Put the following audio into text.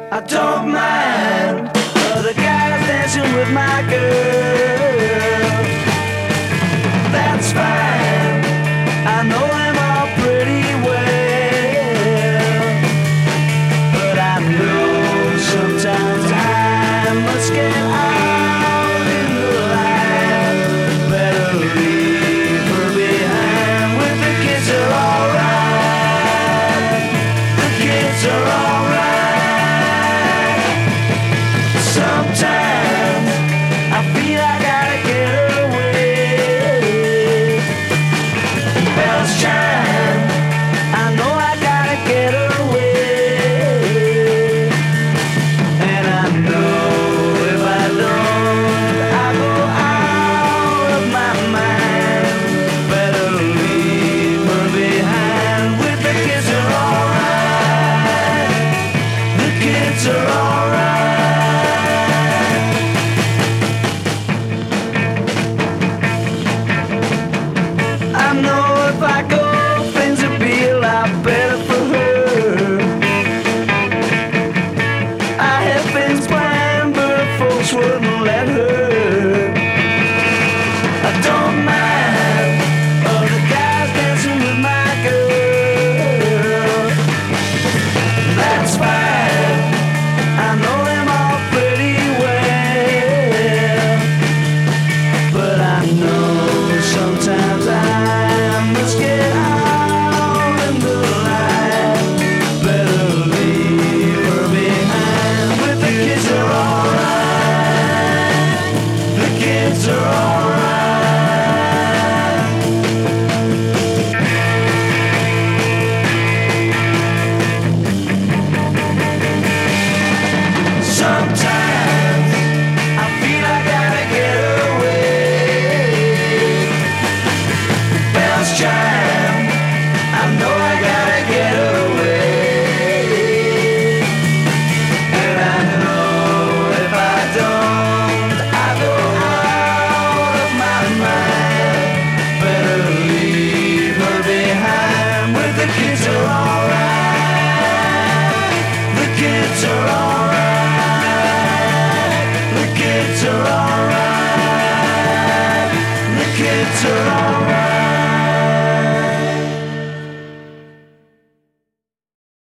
I don't mind other guys dancing with my girl. That's fine, I know them all pretty well. But I know sometimes I must get out in the line. Better leave her behind. With the kids are alright. The kids are alright. Sometimes I feel I gotta get away. Bells chime, I know I gotta get away. And I know if I don't, I go out of my mind. Better leave her behind. With the kids are alright. The kids are alright. I know if I go, things would be a lot better for her. I had things planned, but folks wouldn't let her. I don't mind other guys dancing with my girl. That's fine, I know them all pretty well. But I know sometimes I must get out in the line. Better leave her behind. But the kids are alright. The kids are alright. Sometimes I feel I gotta get away. Bells chime, I know I gotta get away. And I know if I don't, I go out of my mind. Better leave her behind. With the kids are alright. The kids are alright. The kids are alright. The kids are alright.